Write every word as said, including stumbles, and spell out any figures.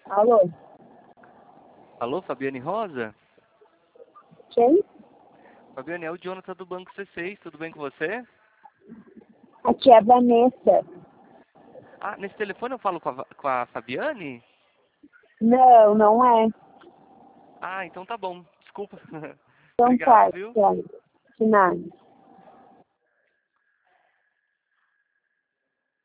Alô? Alô, Fabiane Rosa? Quem? Fabiane, é o Jonathan do Banco C seis, tudo bem com você? Aqui é a Vanessa. Ah, nesse telefone eu falo com a, com a Fabiane? Não, não é. Ah, então tá bom, desculpa. Então Obrigado, tá, viu? tchau. De nada.